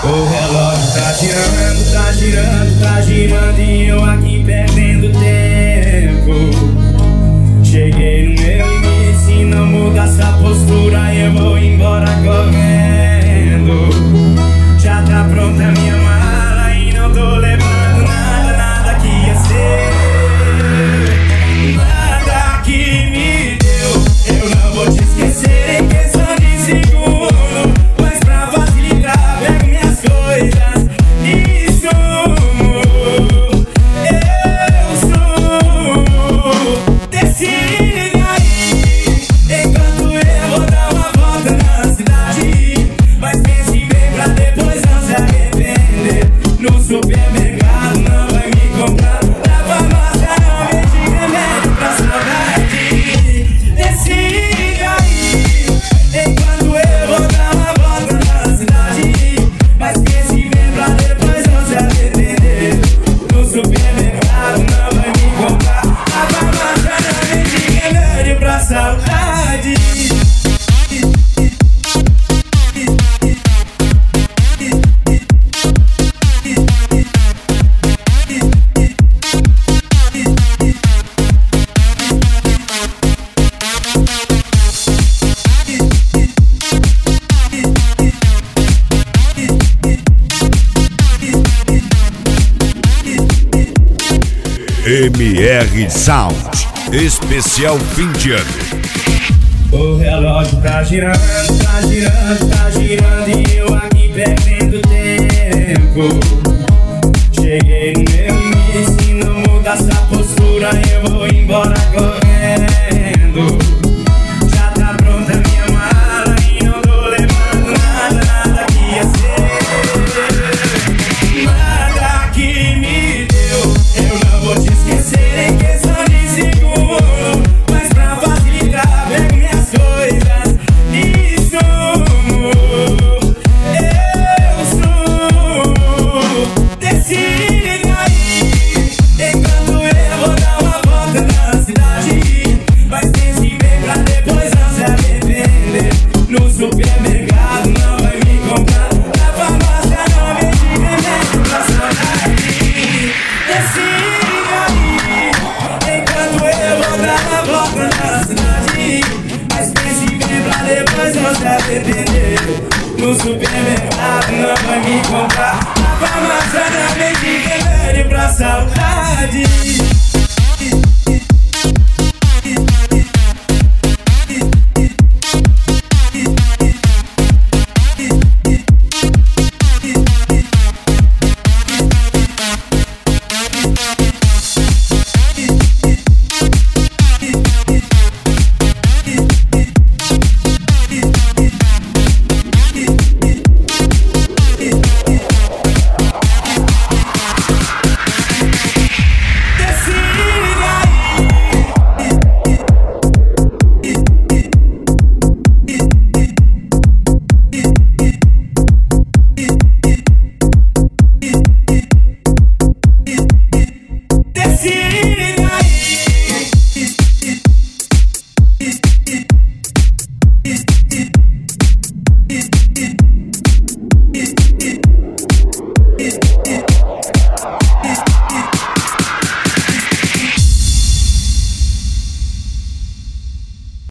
O relógio tá girando, tá girando, tá girando e eu aqui perdendo tempo. Cheguei no meu limite, se não muda essa postura eu vou embora correndo. Já tá pronta a minha mala e não tô levando nada, nada que ia ser. Nada que me deu, eu não vou te esquecer em questão de segundo. Mas pra facilitar, pego minhas coisas e sumo. Eu sumo. Decide aí, enquanto eu vou dar uma volta na cidade. Mas pense bem pra depois não se arrepender. No supermercado não vai me comprar, na farmácia não vende remédio pra saudade. Decide aí, enquanto eu vou dar uma volta na cidade. Mas pense bem pra depois não se arrepender. No supermercado não vai me comprar, na farmácia não vende remédio pra saudade. MR Sound, especial fim de ano. O relógio tá girando, tá girando, tá girando e eu aqui perdendo tempo. Cheguei no meu limite, se não muda essa postura eu vou embora correndo. Já tá pronta a minha mala e não tô levando nada, nada que ia ser. Nada que me deu, eu não vou te esquecer em questão de segundo. Mas pra facilitar, pego minhas coisas e sumo. Eu sumo. Decide aí, enquanto eu vou dar uma volta na cidade. Mas pense bem pra depois não se arrepender. No supermercado não vai me comprar, na farmácia não vende remédio pra saudade. Decide aí, enquanto eu vou dar uma volta na cidade. Mas pense bem pra depois não se arrepender. No supermercado não vai me comprar, na farmácia não vende remédio pra saudade.